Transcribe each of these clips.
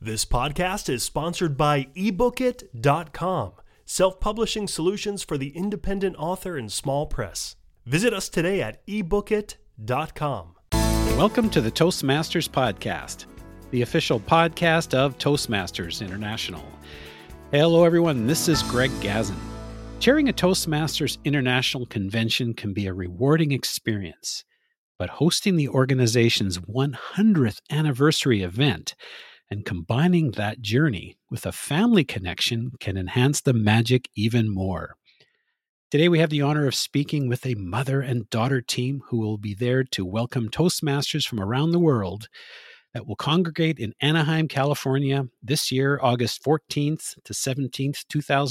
This podcast is sponsored by ebookit.com, self-publishing solutions for the independent author and small press. Visit us today at ebookit.com. Welcome to the Toastmasters Podcast, the official podcast of Toastmasters International. Hello, everyone. This is Greg Gazin. Chairing a Toastmasters International convention can be a rewarding experience, but hosting the organization's 100th anniversary event and combining that journey with a family connection can enhance the magic even more. Today, we have the honor of speaking with a mother and daughter team who will be there to welcome Toastmasters from around the world that will congregate in Anaheim, California this year, August 14th to 17th,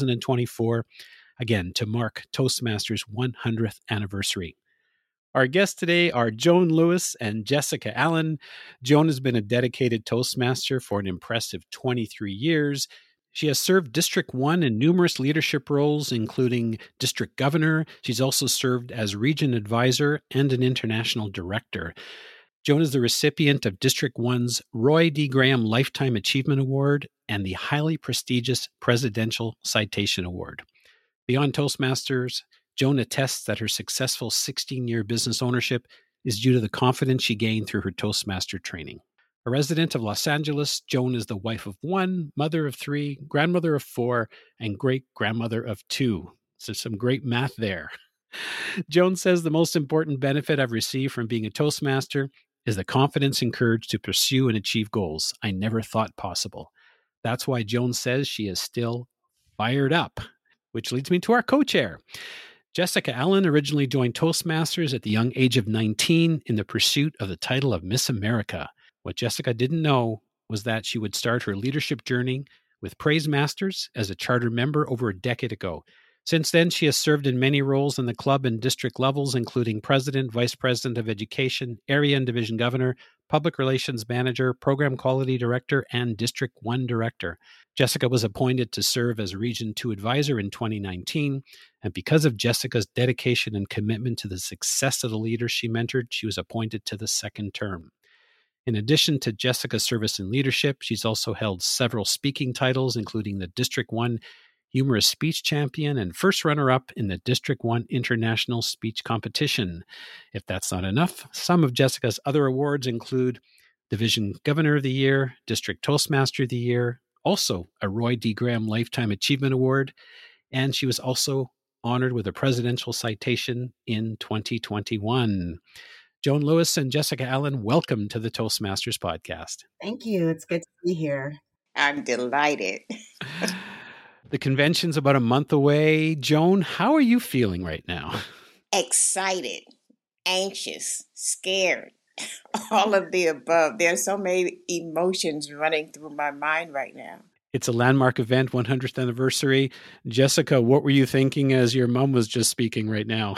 2024, again, to mark Toastmasters' 100th anniversary. Our guests today are Joan Lewis and Jessica Allen. Joan has been a dedicated Toastmaster for an impressive 23 years. She has served District 1 in numerous leadership roles, including District Governor. She's also served as Region Advisor and an International Director. Joan is the recipient of District 1's Roy D. Graham Lifetime Achievement Award and the highly prestigious Presidential Citation Award. Beyond Toastmasters, Joan attests that her successful 16-year business ownership is due to the confidence she gained through her Toastmaster training. A resident of Los Angeles, Joan is the wife of 1, mother of 3, grandmother of 4, and great-grandmother of 2. So some great math there. Joan says the most important benefit I've received from being a Toastmaster is the confidence and courage to pursue and achieve goals I never thought possible. That's why Joan says she is still fired up, which leads me to our co-chair. Jessica Allen originally joined Toastmasters at the young age of 19 in the pursuit of the title of Miss America. What Jessica didn't know was that she would start her leadership journey with Praise Masters as a charter member over a decade ago. Since then, she has served in many roles in the club and district levels, including President, Vice President of Education, Area and Division Governor, Public Relations Manager, Program Quality Director, and District 1 Director. Jessica was appointed to serve as Region 2 Advisor in 2019, and because of Jessica's dedication and commitment to the success of the leaders she mentored, she was appointed to the second term. In addition to Jessica's service and leadership, she's also held several speaking titles, including the District 1 Humorous Speech Champion and first runner-up in the District 1 International Speech Competition. If that's not enough, some of Jessica's other awards include Division Governor of the Year, District Toastmaster of the Year, also a Roy D. Graham Lifetime Achievement Award, and she was also honored with a Presidential Citation in 2021. Joan Lewis and Jessica Allen, welcome to the Toastmasters Podcast. Thank you. It's good to be here. I'm delighted. The convention's about a month away. Joan, how are you feeling right now? Excited, anxious, scared, all of the above. There's so many emotions running through my mind right now. It's a landmark event, 100th anniversary. Jessica, what were you thinking as your mom was just speaking right now?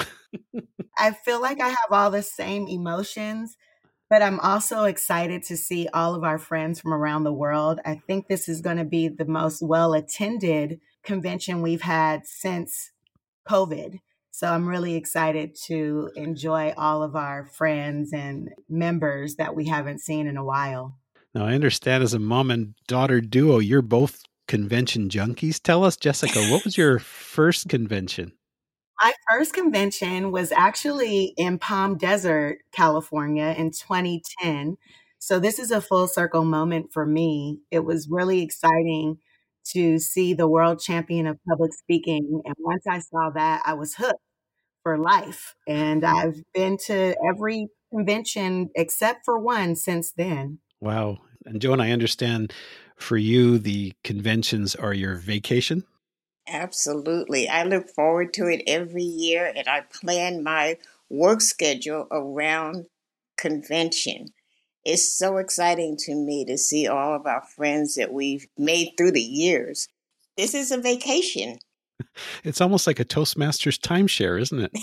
I feel like I have all the same emotions, but I'm also excited to see all of our friends from around the world. I think this is going to be the most well-attended convention we've had since COVID. So I'm really excited to enjoy all of our friends and members that we haven't seen in a while. Now, I understand as a mom and daughter duo, you're both convention junkies. Tell us, Jessica, what was your first convention? My first convention was actually in Palm Desert, California in 2010. So this is a full circle moment for me. It was really exciting to see the world champion of public speaking. And once I saw that, I was hooked for life. And I've been to every convention except for one since then. Wow. And Joan, I understand for you, the conventions are your vacation? Absolutely. I look forward to it every year, and I plan my work schedule around convention. It's so exciting to me to see all of our friends that we've made through the years. This is a vacation. It's almost like a Toastmasters timeshare, isn't it?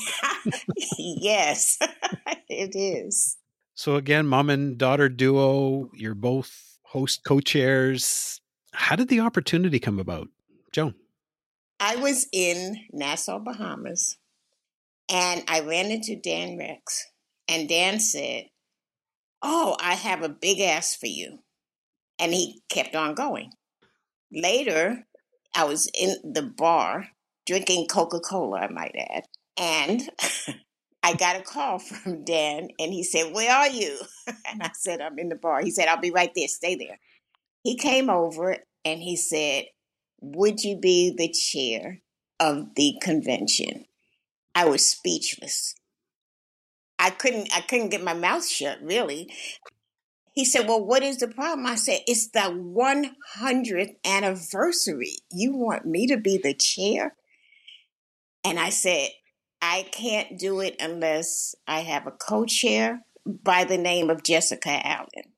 Yes, it is. So again, mom and daughter duo, you're both host co-chairs. How did the opportunity come about? Joan? I was in Nassau, Bahamas, and I ran into Dan Rex, and Dan said, "Oh, I have a big ask for you." And he kept on going. Later, I was in the bar drinking Coca-Cola, I might add. And I got a call from Dan, and he said, "Where are you?" And I said, "I'm in the bar." He said, "I'll be right there. Stay there." He came over and he said, "Would you be the chair of the convention?" I was speechless. I couldn't get my mouth shut, really. He said, "Well, what is the problem?" I said, "It's the 100th anniversary. You want me to be the chair?" And I said, "I can't do it unless I have a co-chair by the name of Jessica Allen."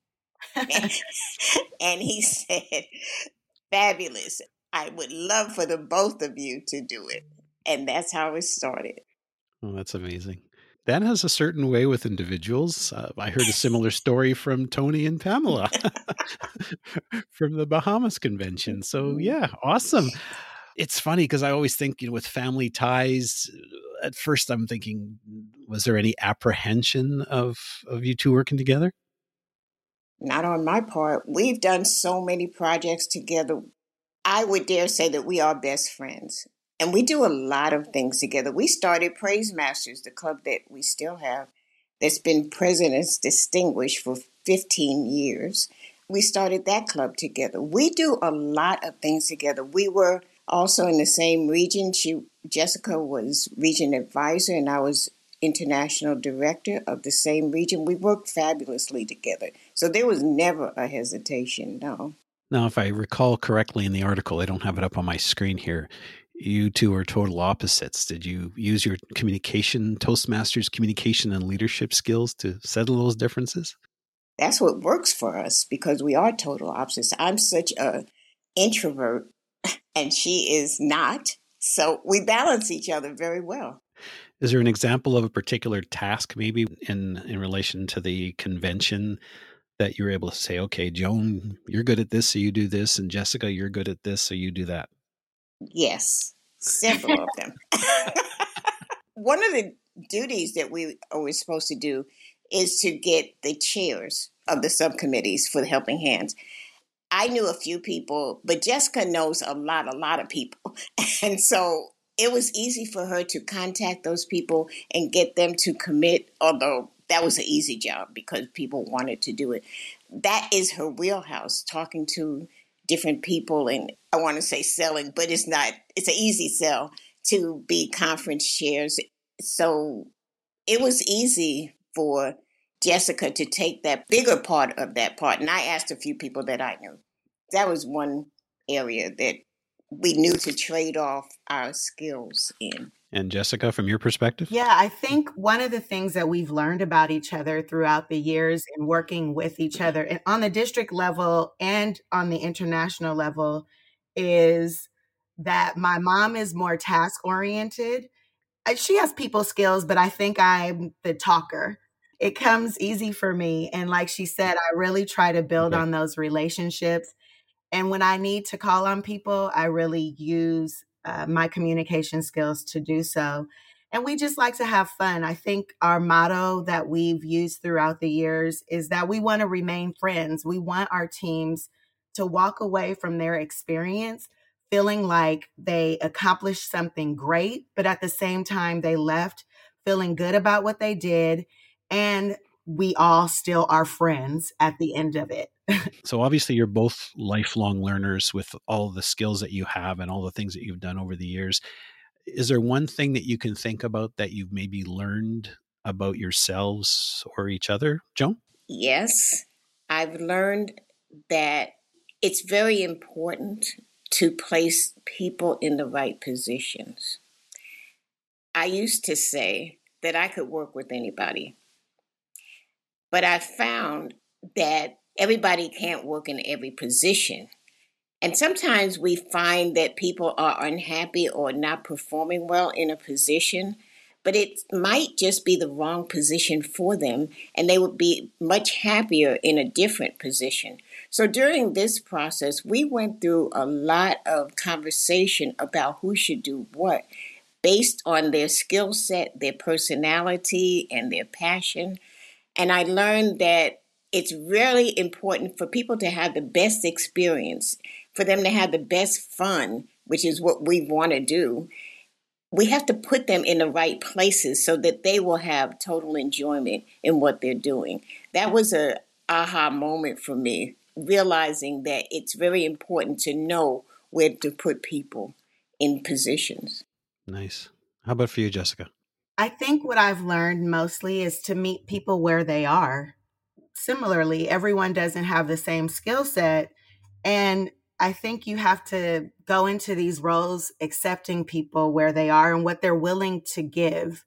And he said, "Fabulous. I would love for the both of you to do it." And that's how it started. Oh, that's amazing. Dan has a certain way with individuals. I heard a similar story from Tony and Pamela from the Bahamas convention. So yeah, awesome. It's funny because I always think, with family ties, at first I'm thinking, was there any apprehension of you two working together? Not on my part. We've done so many projects together. I would dare say that we are best friends. And we do a lot of things together. We started Praise Masters, the club that we still have, that's been President's Distinguished for 15 years. We started that club together. We do a lot of things together. We were also in the same region. Jessica was region advisor, and I was international director of the same region. We worked fabulously together. So there was never a hesitation, no. Now, if I recall correctly in the article, I don't have it up on my screen here, you two are total opposites. Did you use your Toastmasters communication and leadership skills to settle those differences? That's what works for us because we are total opposites. I'm such a introvert and she is not. So we balance each other very well. Is there an example of a particular task, maybe in relation to the convention, that you're able to say, okay, Joan, you're good at this, so you do this, and Jessica, you're good at this, so you do that? Yes, several of them. One of the duties that we were supposed to do is to get the chairs of the subcommittees for the Helping Hands. I knew a few people, but Jessica knows a lot of people. And so it was easy for her to contact those people and get them to commit, although that was an easy job because people wanted to do it. That is her wheelhouse, talking to different people, and I want to say selling, but it's not. It's an easy sell to be conference chairs. So it was easy for Jessica to take that bigger part of that part. And I asked a few people that I knew. That was one area that we knew to trade off our skills in. And Jessica, from your perspective? Yeah, I think one of the things that we've learned about each other throughout the years and working with each other and on the district level and on the international level is that my mom is more task oriented. She has people skills, but I think I'm the talker. It comes easy for me. And like she said, I really try to build on those relationships. And when I need to call on people, I really use my communication skills to do so. And we just like to have fun. I think our motto that we've used throughout the years is that we want to remain friends. We want our teams to walk away from their experience feeling like they accomplished something great, but at the same time, they left feeling good about what they did. And we all still are friends at the end of it. So obviously you're both lifelong learners with all the skills that you have and all the things that you've done over the years. Is there one thing that you can think about that you've maybe learned about yourselves or each other, Joan? Yes, I've learned that it's very important to place people in the right positions. I used to say that I could work with anybody, but I found that everybody can't work in every position. And sometimes we find that people are unhappy or not performing well in a position, but it might just be the wrong position for them, and they would be much happier in a different position. So during this process, we went through a lot of conversation about who should do what based on their skill set, their personality, and their passion. And I learned that it's really important for people to have the best experience, for them to have the best fun, which is what we want to do. We have to put them in the right places so that they will have total enjoyment in what they're doing. That was a aha moment for me, realizing that it's very important to know where to put people in positions. Nice. How about for you, Jessica? I think what I've learned mostly is to meet people where they are. Similarly, everyone doesn't have the same skill set. And I think you have to go into these roles accepting people where they are and what they're willing to give.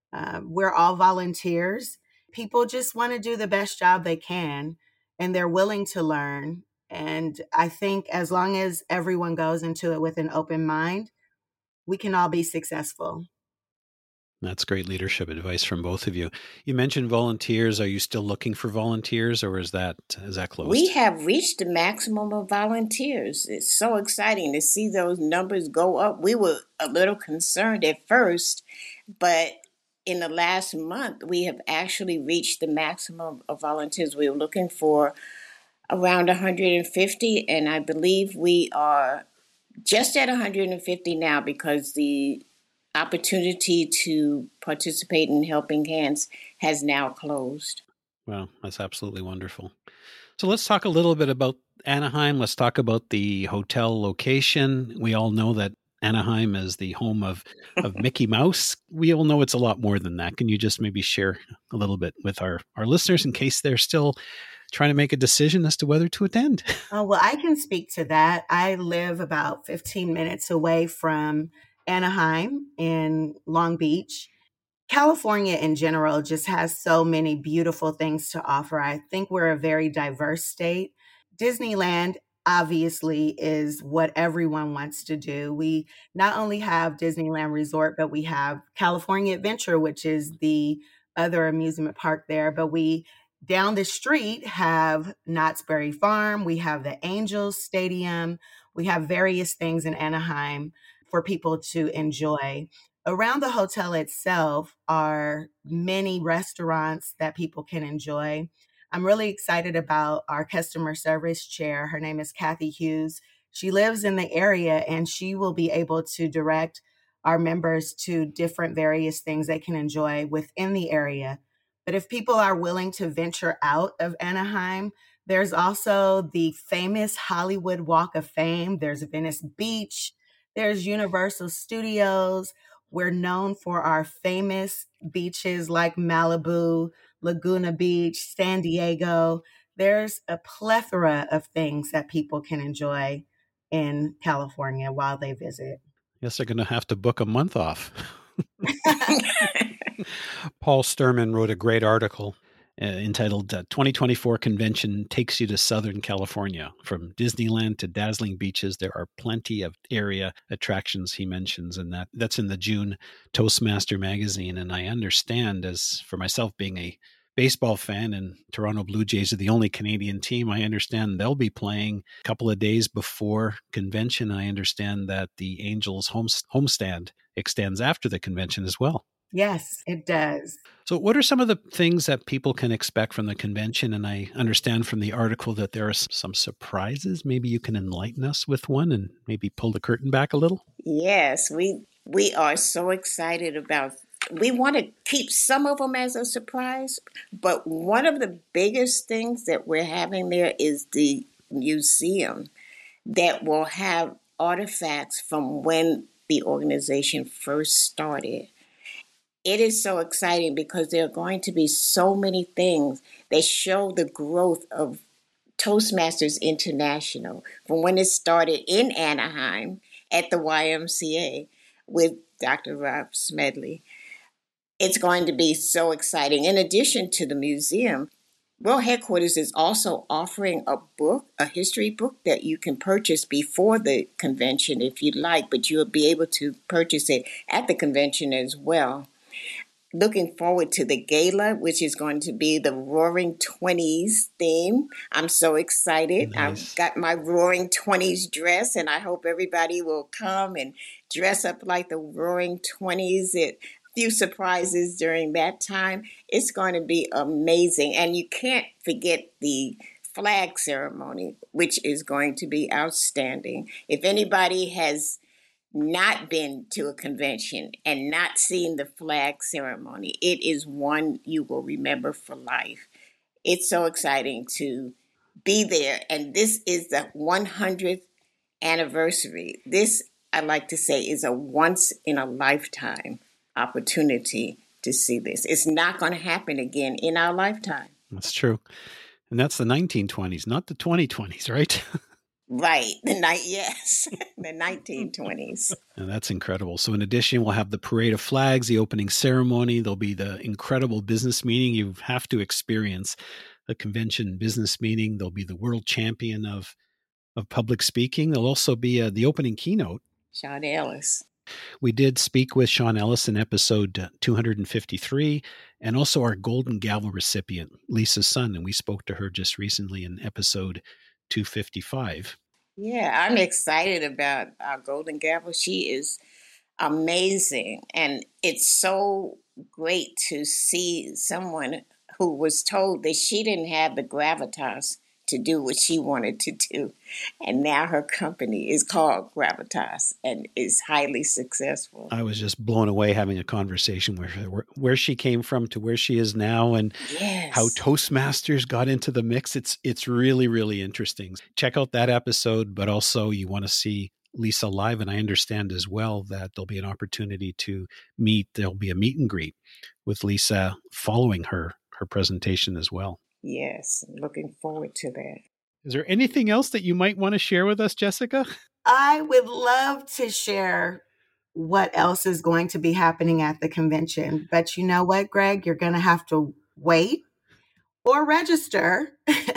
We're all volunteers. People just want to do the best job they can, and they're willing to learn. And I think as long as everyone goes into it with an open mind, we can all be successful. That's great leadership advice from both of you. You mentioned volunteers. Are you still looking for volunteers, or is that closed? We have reached the maximum of volunteers. It's so exciting to see those numbers go up. We were a little concerned at first, but in the last month, we have actually reached the maximum of volunteers. We were looking for around 150, and I believe we are just at 150 now because the opportunity to participate in Helping Hands has now closed. Wow, that's absolutely wonderful. So let's talk a little bit about Anaheim. Let's talk about the hotel location. We all know that Anaheim is the home of Mickey Mouse. We all know it's a lot more than that. Can you just maybe share a little bit with our listeners in case they're still trying to make a decision as to whether to attend? Oh, well, I can speak to that. I live about 15 minutes away from Anaheim in Long Beach. California in general just has so many beautiful things to offer. I think we're a very diverse state. Disneyland obviously is what everyone wants to do. We not only have Disneyland Resort, but we have California Adventure, which is the other amusement park there. But we down the street have Knott's Berry Farm. We have the Angels Stadium. We have various things in Anaheim for people to enjoy. Around the hotel itself are many restaurants that people can enjoy. I'm really excited about our customer service chair. Her name is Kathy Hughes. She lives in the area and she will be able to direct our members to different various things they can enjoy within the area. But if people are willing to venture out of Anaheim, there's also the famous Hollywood Walk of Fame. There's Venice Beach. There's Universal Studios. We're known for our famous beaches like Malibu, Laguna Beach, San Diego. There's a plethora of things that people can enjoy in California while they visit. Yes, they're going to have to book a month off. Paul Sturman wrote a great article entitled 2024 Convention Takes You to Southern California. From Disneyland to dazzling beaches, there are plenty of area attractions he mentions, and that's in the June Toastmaster magazine. And I understand, as for myself being a baseball fan and Toronto Blue Jays are the only Canadian team, I understand they'll be playing a couple of days before convention. I understand that the Angels homestand extends after the convention as well. Yes, it does. So what are some of the things that people can expect from the convention? And I understand from the article that there are some surprises. Maybe you can enlighten us with one and maybe pull the curtain back a little. Yes, we are so excited about. We want to keep some of them as a surprise, but one of the biggest things that we're having there is the museum that will have artifacts from when the organization first started. It is so exciting because there are going to be so many things that show the growth of Toastmasters International from when it started in Anaheim at the YMCA with Dr. Rob Smedley. It's going to be so exciting. In addition to the museum, World Headquarters is also offering a book, a history book that you can purchase before the convention if you'd like, but you'll be able to purchase it at the convention as well. Looking forward to the gala, which is going to be the Roaring Twenties theme. I'm so excited. Nice. I've got my Roaring Twenties dress, and I hope everybody will come and dress up like the Roaring Twenties. few surprises during that time. It's going to be amazing. And you can't forget the flag ceremony, which is going to be outstanding. If anybody has not been to a convention and not seen the flag ceremony, it is one you will remember for life. It's so exciting to be there. And this is the 100th anniversary. This, I like to say, is a once in a lifetime opportunity to see this. It's not going to happen again in our lifetime. That's true. And that's the 1920s, not the 2020s, right? Right. Yes, the 1920s. And that's incredible. So in addition, we'll have the parade of flags, the opening ceremony. There'll be the incredible business meeting. You have to experience a convention business meeting. There'll be the world champion of public speaking. There'll also be the opening keynote. Sean Ellis. We did speak with Sean Ellis in episode 253, and also our Golden Gavel recipient, Lisa Sun, and we spoke to her just recently in episode 255. Yeah, I'm excited about our Golden Gavel. She is amazing, and it's so great to see someone who was told that she didn't have the gravitas to do what she wanted to do. And now her company is called Gravitas and is highly successful. I was just blown away having a conversation with her, where she came from to where she is now, and how Toastmasters got into the mix. It's really, really interesting. Check out that episode, but also you want to see Lisa live. And I understand as well that there'll be an opportunity to meet. There'll be a meet and greet with Lisa following her presentation as well. Yes, looking forward to that. Is there anything else that you might want to share with us, Jessica? I would love to share what else is going to be happening at the convention. But you know what, Greg? You're going to have to wait or register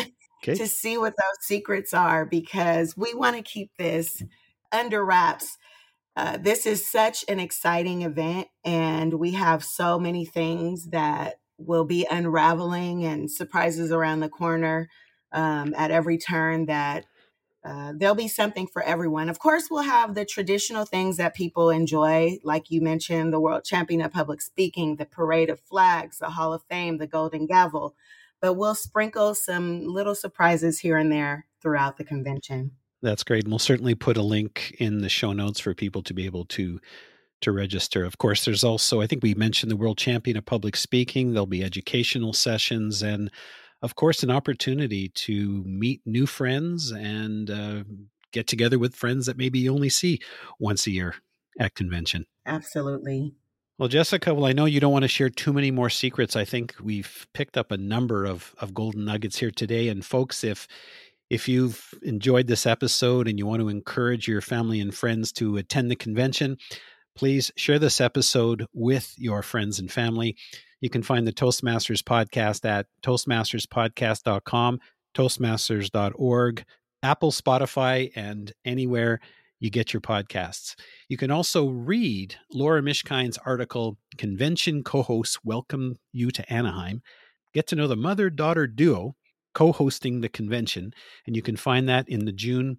to see what those secrets are, because we want to keep this under wraps. This is such an exciting event, and we have so many things that will be unraveling and surprises around the corner at every turn, that there'll be something for everyone. Of course, we'll have the traditional things that people enjoy, like you mentioned, the World Champion of Public Speaking, the Parade of Flags, the Hall of Fame, the Golden Gavel, but we'll sprinkle some little surprises here and there throughout the convention. That's great. And we'll certainly put a link in the show notes for people to be able to register. Of course, there's also, I think we mentioned the World Champion of Public Speaking. There'll be educational sessions and, of course, an opportunity to meet new friends and get together with friends that maybe you only see once a year at convention. Absolutely. Well, Jessica, I know you don't want to share too many more secrets. I think we've picked up a number of golden nuggets here today. And folks, if you've enjoyed this episode and you want to encourage your family and friends to attend the convention, please share this episode with your friends and family. You can find the Toastmasters podcast at toastmasterspodcast.com, toastmasters.org, Apple, Spotify, and anywhere you get your podcasts. You can also read Laura Mishkind's article, Convention Co-Hosts Welcome You to Anaheim. Get to know the mother-daughter duo co-hosting the convention, and you can find that in the June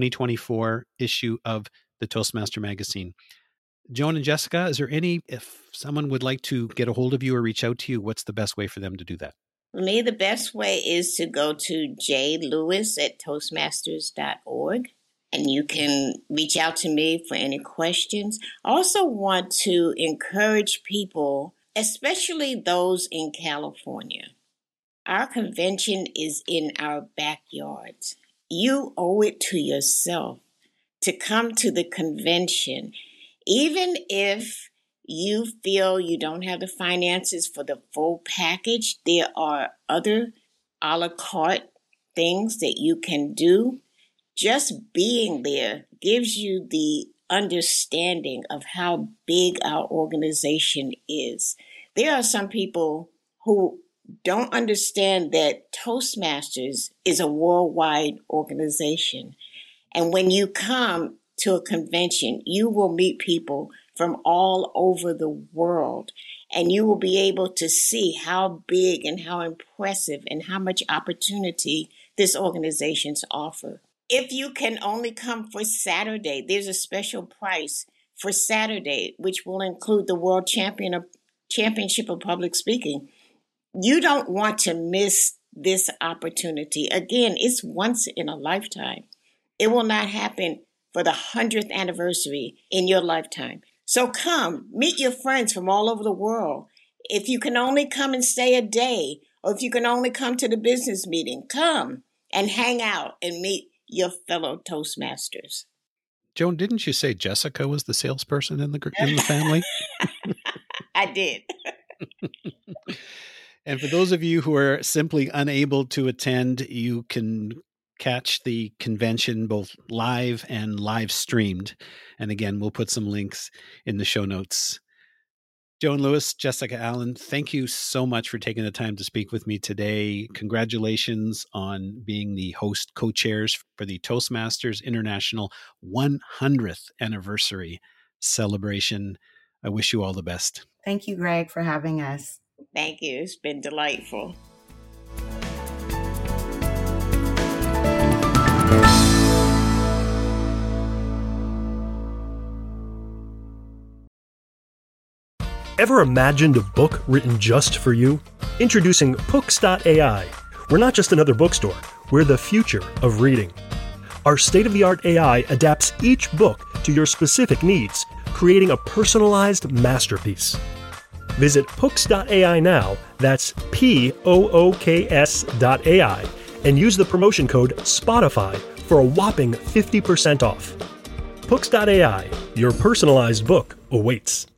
2024 issue of the Toastmaster magazine. Joan and Jessica, is there if someone would like to get a hold of you or reach out to you, what's the best way for them to do that? For me, the best way is to go to jlewis@toastmasters.org, and you can reach out to me for any questions. I also want to encourage people, especially those in California. Our convention is in our backyards. You owe it to yourself to come to the convention. Even if you feel you don't have the finances for the full package, there are other a la carte things that you can do. Just being there gives you the understanding of how big our organization is. There are some people who don't understand that Toastmasters is a worldwide organization. And when you come to a convention, you will meet people from all over the world, and you will be able to see how big and how impressive and how much opportunity this organization's offer. If you can only come for Saturday, there's a special price for Saturday, which will include the World Championship of Public Speaking. You don't want to miss this opportunity. Again, it's once in a lifetime. It will not happen for the 100th anniversary in your lifetime. So come, meet your friends from all over the world. If you can only come and stay a day, or if you can only come to the business meeting, come and hang out and meet your fellow Toastmasters. Joan, didn't you say Jessica was the salesperson in the family? I did. And for those of you who are simply unable to attend, you can catch the convention both live and live streamed. And again, we'll put some links in the show notes. Joan Lewis, Jessica Allen, thank you so much for taking the time to speak with me today. Congratulations on being the host co-chairs for the Toastmasters International 100th anniversary celebration. I wish you all the best. Thank you, Greg, for having us. Thank you. It's been delightful. Ever imagined a book written just for you? Introducing Books.ai. We're not just another bookstore, we're the future of reading. Our state-of-the-art AI adapts each book to your specific needs, creating a personalized masterpiece. Visit Books.ai now, that's POOKS.ai, and use the promotion code SPOTIFY for a whopping 50% off. Books.ai, your personalized book awaits.